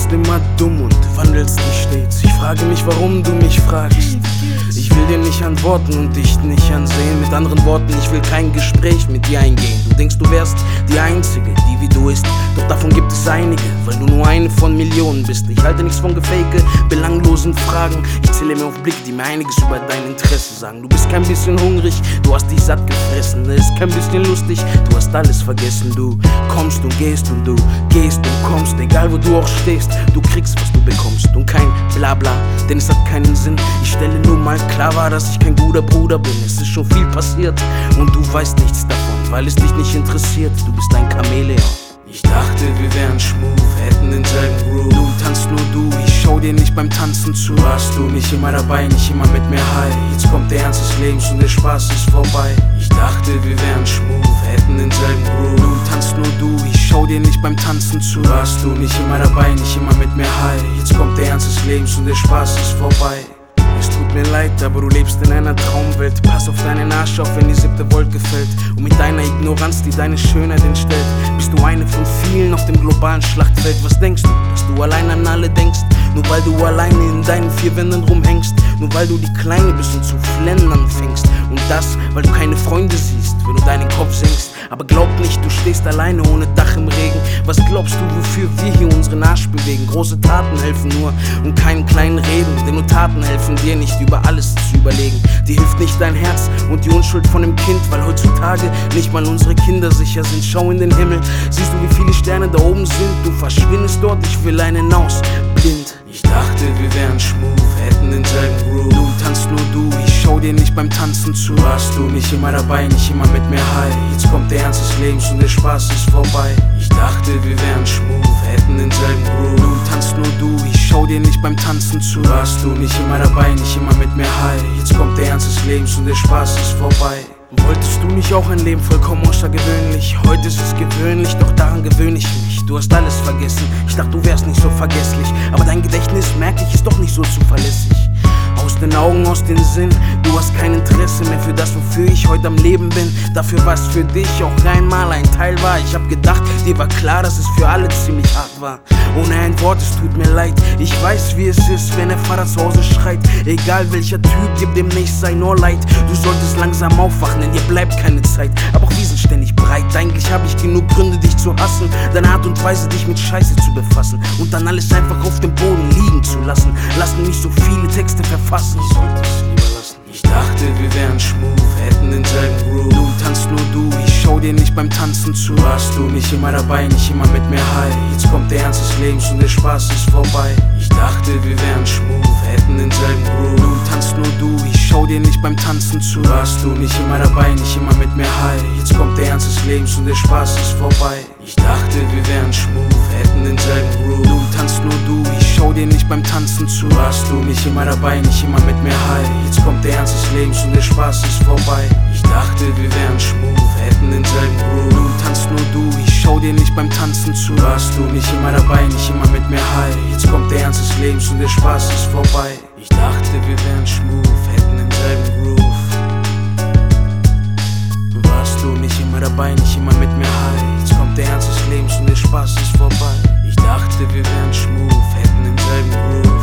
bist immer dumm und wandelst dich stets. Ich frage mich, warum du mich fragst. Ich will dir nicht antworten und dich nicht ansehen. Mit anderen Worten, ich will kein Gespräch mit dir eingehen. Du denkst, du wärst die Einzige, die wie du ist. Doch davon gibt es einige, weil du nur eine von Millionen bist. Ich halte nichts von Gefake, belanglosen Fragen. Ich zähle mir auf Blicke, die mir einiges über dein Interesse sagen. Du bist kein bisschen hungrig, du hast dich satt gefressen. Es ist kein bisschen lustig, du hast alles vergessen. Du kommst und gehst und du gehst und kommst. Egal wo du auch stehst, du kriegst, was du bekommst. Und kein Blabla, denn es hat keinen Sinn. Ich stelle nur mal klar war, dass ich kein guter Bruder bin. Es ist schon viel passiert und du weißt nichts davon, weil es dich nicht interessiert. Du bist ein Chamäleon. Ich dachte, wir wären schmooth, hätten denselben Groove. Du tanzt nur du, ich schau dir nicht beim Tanzen zu. Warst du nicht immer dabei, nicht immer mit mir high. Jetzt kommt der Ernst des Lebens und der Spaß ist vorbei. Ich dachte, wir wären schmooth, hätten denselben Groove. Du tanzt nur du, ich schau dir nicht beim Tanzen zu. Warst du nicht immer dabei, nicht immer mit mir high. Jetzt kommt der Ernst des Lebens und der Spaß ist vorbei. Es tut mir leid, aber du lebst in einer Traumwelt. Pass auf deinen Arsch auf, wenn die 7. Wolke fällt. Und mit deiner Ignoranz, die deine Schönheit entstellt, bist du eine von vielen auf dem globalen Schlachtfeld. Was denkst du, dass du allein an alle denkst? Nur weil du alleine in deinen 4 Wänden rumhängst. Nur weil du die Kleine bist und zu flennen anfängst. Und das, weil du keine Freunde siehst, wenn du deinen Kopf senkst. Aber glaub nicht, du stehst alleine ohne Dach im Regen. Was glaubst du, wofür wir hier unseren Arsch bewegen? Große Taten helfen nur und keinen kleinen Reden. Denn nur Taten helfen dir nicht, über alles zu überlegen. Dir hilft nicht dein Herz und die Unschuld von dem Kind, weil heutzutage nicht mal unsere Kinder sicher sind. Schau in den Himmel, siehst du, wie viele Sterne da oben sind? Du verschwindest dort, ich will einen aus, blind. Ich dachte, wir wären schmooth, hätten denselben Groove. Du tanzt nur du, ich schau dir nicht beim Tanzen zu. Warst du nicht immer dabei, nicht immer mit mir high. Jetzt kommt der Ernst des Lebens und der Spaß ist vorbei. Ich dachte, wir wären schmooth, hätten denselben Groove. Du tanzt nur du, ich schau dir nicht beim Tanzen zu. Warst du nicht immer dabei, nicht immer mit mir high. Jetzt kommt der Ernst des Lebens und der Spaß ist vorbei. Wolltest du nicht auch ein Leben vollkommen außergewöhnlich? Heute ist es gewöhnlich, doch daran gewöhne ich mich. Du hast alles vergessen, ich dachte du wärst nicht so vergesslich. Aber dein Gedächtnis, merke ich, ist doch nicht so zuverlässig. Aus den Augen, aus dem Sinn, du hast kein Interesse mehr für das, wofür ich heute am Leben bin. Dafür, was für dich auch einmal ein Teil war. Ich hab gedacht, dir war klar, dass es für alle ziemlich hart war. Ohne ein Wort, es tut mir leid. Ich weiß, wie es ist, wenn der Vater zu Hause schreit. Egal welcher Typ, dir demnächst sei nur leid. Du solltest langsam aufwachen, denn dir bleibt keine Zeit. Aber auch wir sind ständig breit. Eigentlich habe ich genug Gründe, dich zu hassen. Deine Art und Weise, dich mit Scheiße zu befassen. Und dann alles einfach auf dem Boden liegen zu lassen. Lass mich so viele Texte verfassen. Ich sollte es lieber lassen. Ich dachte, wir wären schmooth, hätten denselben Groove. Du tanzt nur du, ich schau dir nicht beim Tanzen zu. Warst du nicht immer dabei, nicht immer mit mir high. Jetzt kommt der Ernst des Lebens und der Spaß ist vorbei. Ich dachte, wir wären schmooth, hätten denselben Groove. Du tanzt nur du, ich schau dir nicht beim Tanzen zu. Warst du nicht immer dabei, nicht immer mit mir high. Jetzt kommt der Ernst des Lebens und der Spaß ist vorbei. Ich dachte, wir wären schmooth, hätten denselben Groove. Du tanzt nur du, ich schau dir nicht beim Tanzen zu. Warst du nicht immer dabei, nicht immer mit mir high. Jetzt kommt der Ernst des Lebens und der Spaß ist vorbei. Ich dachte, wir wären schmooth, hätten denselben Groove. Du tanzt nur du, ich schau dir nicht beim Tanzen zu. Warst du nicht immer dabei, nicht immer mit mir high. Jetzt kommt der Ernst des Lebens und der Spaß ist vorbei. Ich dachte, wir wären schmooth, hätten denselben Groove. Warst du nicht immer dabei, nicht immer mit mir high. Jetzt kommt der Ernst des Lebens und der Spaß ist vorbei. Ich dachte, wir wären schmooth, hätten denselben Groove.